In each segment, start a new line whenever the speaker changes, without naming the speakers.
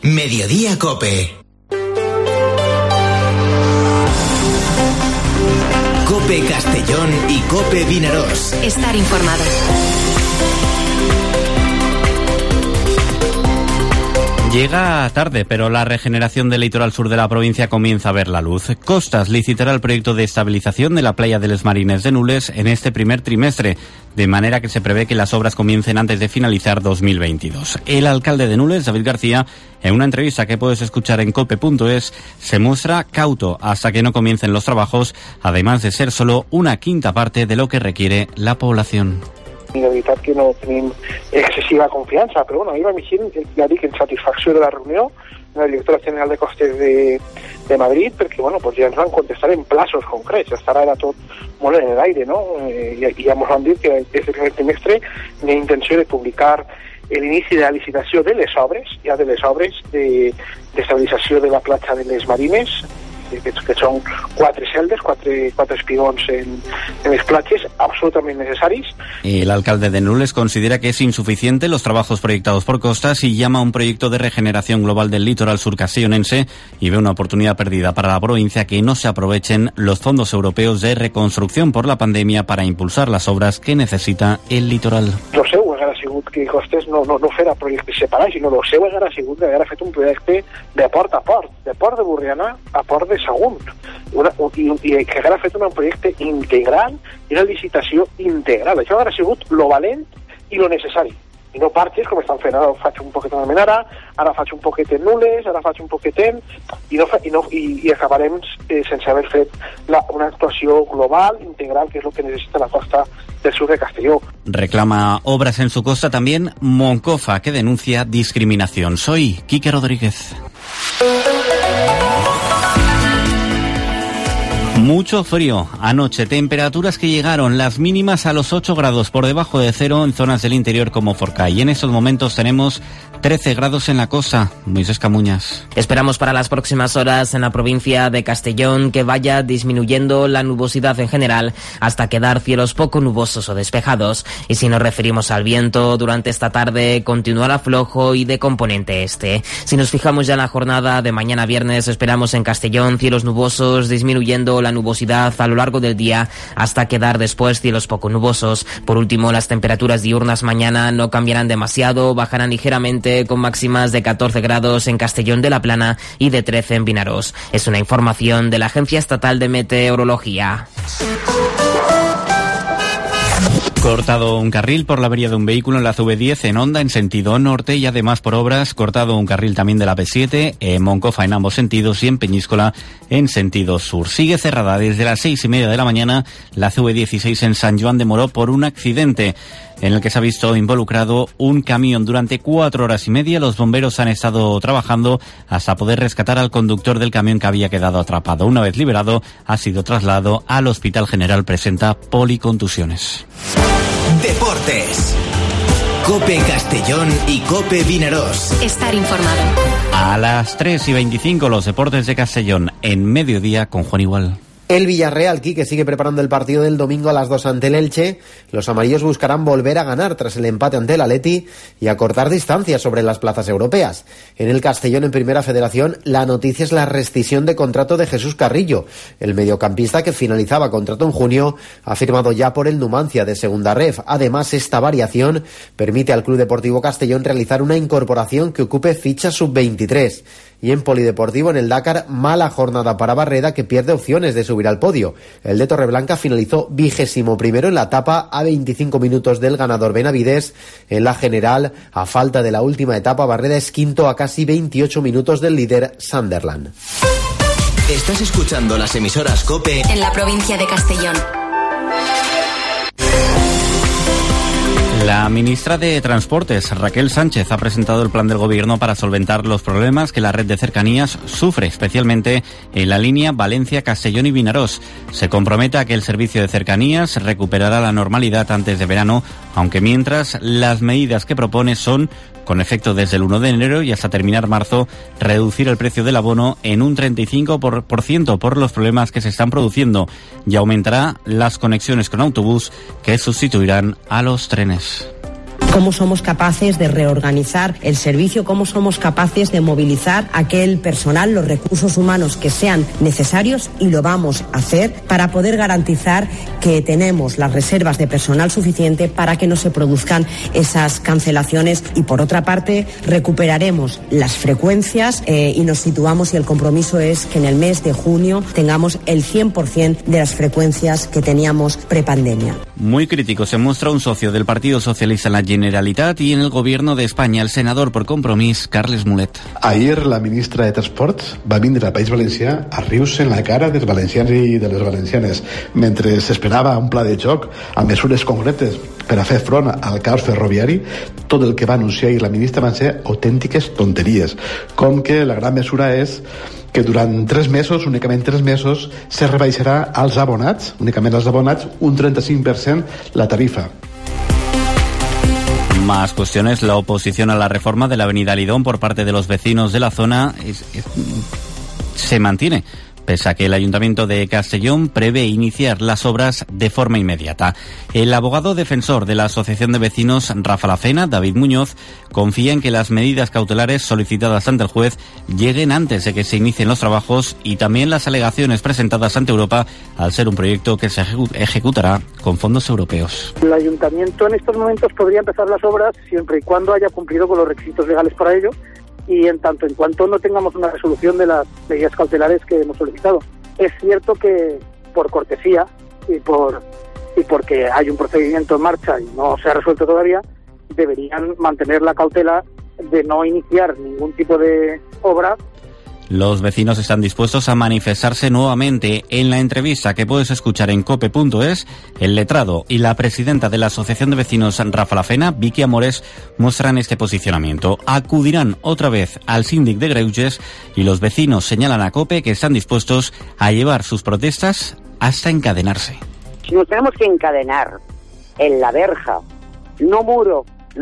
Mediodía COPE. COPE Castellón y COPE Vinaròs.
Estar informado.
Llega tarde, pero la regeneración del litoral sur de la provincia comienza a ver la luz. Costas licitará el proyecto de estabilización de la playa de Les Marines de Nules en este primer trimestre, de manera que se prevé que las obras comiencen antes de finalizar 2022. El alcalde de Nules, David García, en una entrevista que puedes escuchar en cope.es, se muestra cauto hasta que no comiencen los trabajos, además de ser solo una quinta parte de lo que requiere la población.
I de veritat que no tenim excessiva confiança, però bueno, ahir va eixir, ja dic, en satisfacció de la reunió amb la directora general de Costes de Madrid, perquè bueno, pues ja ens van contestar en plazos concrets, hasta ara era tot molt en l'aire, no? I ja ens van dir que des del primer trimestre n'hi ha intenció de publicar l'inici de la licitació de les obres, ja de les obres d'estabilització de la platja de les Marines, que són 4 celdes, 4 espigons en les platges, absolutamente necesarios.
El alcalde de Nules considera que es insuficiente los trabajos proyectados por Costas y llama a un proyecto de regeneración global del litoral sur castellonense y ve una oportunidad perdida para la provincia que no se aprovechen los fondos europeos de reconstrucción por la pandemia para impulsar las obras que necesita el litoral.
Lo seu haguera sigut que Costes no fera projectes separats, sinó lo seu haguera sigut que haguera fet un projecte de port a port, de port de Borriana a port de Sagunt, i que haguera fet un projecte integral i una licitació integral. Això haguera sigut lo valent i lo necessari. I no parches com estan fent, ara faig un poquet en Almenara, ara faig un poquet en Nules, ara faig un poquet en... I acabarem sense haver fet una actuació global, integral, que és el que necessita la costa del sur de Castelló.
Reclama obras en su costa también Moncofa, que denuncia discriminación. Soy Quique Rodríguez. Mucho frío. Anoche, temperaturas que llegaron las mínimas a los 8 grados por debajo de cero en zonas del interior como Forcall. Y en estos momentos tenemos 13 grados en la costa. Moisés Camuñas.
Esperamos para las próximas horas en la provincia de Castellón que vaya disminuyendo la nubosidad en general hasta quedar cielos poco nubosos o despejados. Y si nos referimos al viento, durante esta tarde continuará flojo y de componente este. Si nos fijamos ya en la jornada de mañana viernes, esperamos en Castellón cielos nubosos, disminuyendo la nubosidad a lo largo del día hasta quedar después cielos poco nubosos. Por último, las temperaturas diurnas mañana no cambiarán demasiado, bajarán ligeramente con máximas de 14 grados en Castellón de la Plana y de 13 en Vinaròs. Es una información de la Agencia Estatal de Meteorología.
Cortado un carril por la avería de un vehículo en la CV10 en Onda en sentido norte y además por obras cortado un carril también de la P7 en Moncofa en ambos sentidos y en Peñíscola en sentido sur. Sigue cerrada desde las 6:30 de la mañana la CV16 en Sant Joan de Moró por un accidente en el que se ha visto involucrado un camión. Durante 4 horas y media los bomberos han estado trabajando hasta poder rescatar al conductor del camión que había quedado atrapado. Una vez liberado, ha sido trasladado al Hospital General. Presenta policontusiones.
Deportes. COPE Castellón y COPE Vinaròs.
Estar informado.
A las 3:25 los deportes de Castellón en Mediodía con Juan Igual.
El Villarreal, Quique, sigue preparando el partido del domingo a las 2 ante el Elche. Los amarillos buscarán volver a ganar tras el empate ante el Atleti y acortar distancias sobre las plazas europeas. En el Castellón, en Primera Federación, la noticia es la rescisión de contrato de Jesús Carrillo. El mediocampista, que finalizaba contrato en junio, ha firmado ya por el Numancia de Segunda Ref. Además, esta variación permite al Club Deportivo Castellón realizar una incorporación que ocupe ficha sub-23. Y en polideportivo, en el Dakar, mala jornada para Barreda, que pierde opciones de subir al podio. El de Torreblanca finalizó 21º en la etapa a 25 minutos del ganador Benavides. En la general, a falta de la última etapa, Barreda es quinto a casi 28 minutos del líder Sunderland.
Estás escuchando las emisoras COPE
en la provincia de Castellón.
La ministra de Transportes, Raquel Sánchez, ha presentado el plan del Gobierno para solventar los problemas que la red de cercanías sufre, especialmente en la línea Valencia-Castellón y Vinaròs. Se compromete a que el servicio de cercanías recuperará la normalidad antes de verano, aunque mientras las medidas que propone son, con efecto desde el 1 de enero y hasta terminar marzo, reducir el precio del abono en un 35% por los problemas que se están produciendo y aumentará las conexiones con autobús que sustituirán a los trenes.
cómo somos capaces de reorganizar el servicio, cómo somos capaces de movilizar aquel personal, los recursos humanos que sean necesarios, y lo vamos a hacer para poder garantizar que tenemos las reservas de personal suficiente para que no se produzcan esas cancelaciones. Y por otra parte, recuperaremos las frecuencias y nos situamos, y el compromiso es que en el mes de junio tengamos el 100% de las frecuencias que teníamos prepandemia.
Muy crítico se muestra un socio del Partido Socialista en la Generalitat y en el Gobierno de España, el senador por Compromís, Carles Mulet.
Ahir la ministra de Transports va vindre al País Valencià a rius en la cara dels valencians i de les valencianes, mentre s'esperava un pla de xoc amb mesures concretes per a fer front al caos ferroviari. Tot el que va anunciar ahir la ministra van ser autèntiques tonteries, com que la gran mesura és que durant 3 mesos, únicament 3 mesos, se rebaixarà als abonats, únicament als abonats, un 35% la tarifa.
Más cuestiones. La oposición a la reforma de la avenida Lidón por parte de los vecinos de la zona se mantiene, pese a que el Ayuntamiento de Castellón prevé iniciar las obras de forma inmediata. El abogado defensor de la Asociación de Vecinos Rafa Lafena, David Muñoz, confía en que las medidas cautelares solicitadas ante el juez lleguen antes de que se inicien los trabajos, y también las alegaciones presentadas ante Europa, al ser un proyecto que se ejecutará con fondos europeos.
El Ayuntamiento en estos momentos podría empezar las obras siempre y cuando haya cumplido con los requisitos legales para ello, y en tanto en cuanto no tengamos una resolución de las medidas cautelares que hemos solicitado. Es cierto que por cortesía y porque hay un procedimiento en marcha y no se ha resuelto todavía, deberían mantener la cautela de no iniciar ningún tipo de obra.
Los vecinos están dispuestos a manifestarse nuevamente. En la entrevista que puedes escuchar en cope.es, el letrado y la presidenta de la Asociación de Vecinos Rafa Lafena, Vicky Amores, muestran este posicionamiento. Acudirán otra vez al síndic de Greuges, y los vecinos señalan a Cope que están dispuestos a llevar sus protestas hasta encadenarse.
Si nos tenemos que encadenar en la verja, no muro,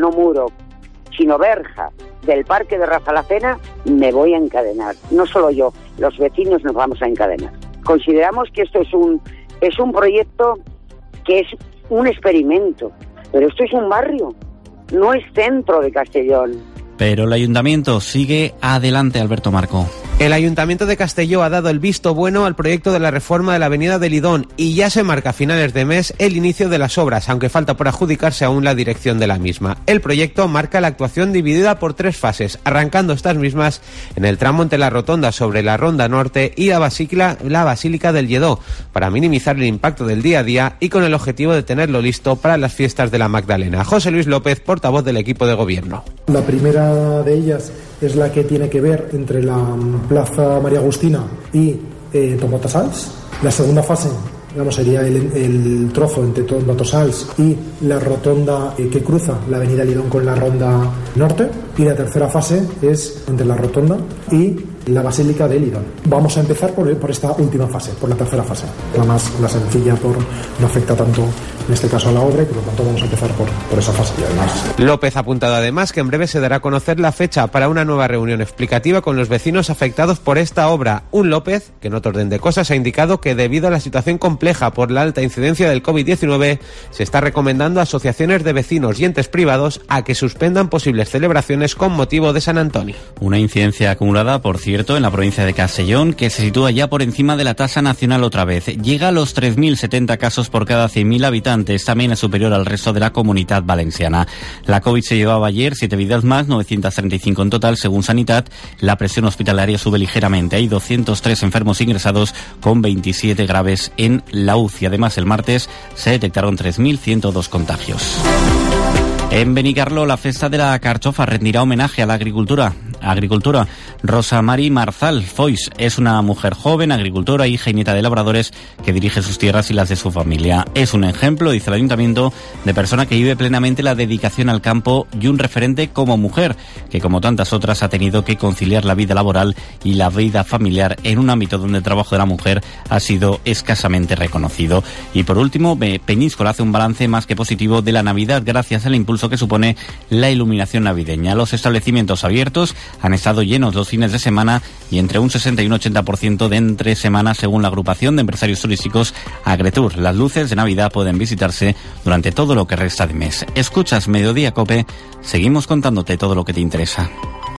sino verja del parque de Rafa Lafena, me voy a encadenar. No solo yo, los vecinos nos vamos a encadenar. Consideramos que esto es un proyecto que es un experimento, pero esto es un barrio, no es centro de Castellón.
Pero el Ayuntamiento sigue adelante, Alberto Marco.
El Ayuntamiento de Castelló ha dado el visto bueno al proyecto de la reforma de la avenida de Lidón, y ya se marca a finales de mes el inicio de las obras, aunque falta por adjudicarse aún la dirección de la misma. El proyecto marca la actuación dividida por 3 fases, arrancando estas mismas en el tramo entre la rotonda sobre la Ronda Norte y la Basílica del Lledó, para minimizar el impacto del día a día y con el objetivo de tenerlo listo para las fiestas de la Magdalena. José Luis López, portavoz del equipo de gobierno.
La primera de ellas es la que tiene que ver entre la Plaza María Agustina y Tomatosals. La segunda fase, digamos, sería el trozo entre Tomatosals y la rotonda que cruza la avenida Lidón con la Ronda Norte. Y la tercera fase es entre la rotonda y la Basílica de Lidón. Vamos a empezar por esta última fase, por la tercera fase. La sencilla, no afecta tanto en este caso a la obra, y por lo tanto vamos a empezar por esa fase. Y además,
López ha apuntado además que en breve se dará a conocer la fecha para una nueva reunión explicativa con los vecinos afectados por esta obra. Un López que, en otro orden de cosas, ha indicado que debido a la situación compleja por la alta incidencia del COVID-19, se está recomendando a asociaciones de vecinos y entes privados a que suspendan posibles celebraciones con motivo de San Antonio.
Una incidencia acumulada, por cierto, en la provincia de Castellón, que se sitúa ya por encima de la tasa nacional otra vez. Llega a los 3.070 casos por cada 100.000 habitantes, también es superior al resto de la Comunitat Valenciana. La COVID se llevaba ayer 7 vidas más, 935 en total, según Sanitat. La presión hospitalaria sube ligeramente. Hay 203 enfermos ingresados, con 27 graves en la UCI. Además, el martes se detectaron 3.102 contagios. En Benicarló, la festa de la carchofa rendirá homenaje a la agricultura. Rosa Mari Marzal Foix es una mujer joven, agricultora, hija y nieta de labradores, que dirige sus tierras y las de su familia. Es un ejemplo, dice el Ayuntamiento, de persona que vive plenamente la dedicación al campo y un referente como mujer, que como tantas otras ha tenido que conciliar la vida laboral y la vida familiar en un ámbito donde el trabajo de la mujer ha sido escasamente reconocido. Y por último, Peñíscola hace un balance más que positivo de la Navidad gracias al impulso que supone la iluminación navideña. Los establecimientos abiertos han estado llenos los fines de semana y entre un 60 y un 80% de entre semana, según la agrupación de empresarios turísticos Agretour. Las luces de Navidad pueden visitarse durante todo lo que resta de mes. Escuchas Mediodía Cope, seguimos contándote todo lo que te interesa.